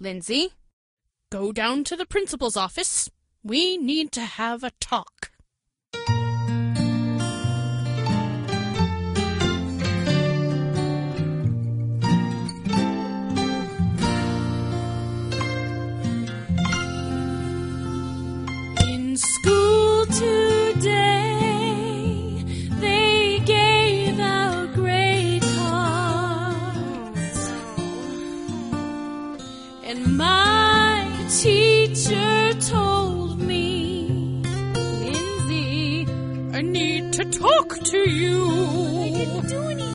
Lindsay, go down to the principal's office. We need to have a talk. In school today, they gave out grade cards, and my teacher told me, Lindsay, I need to talk to you.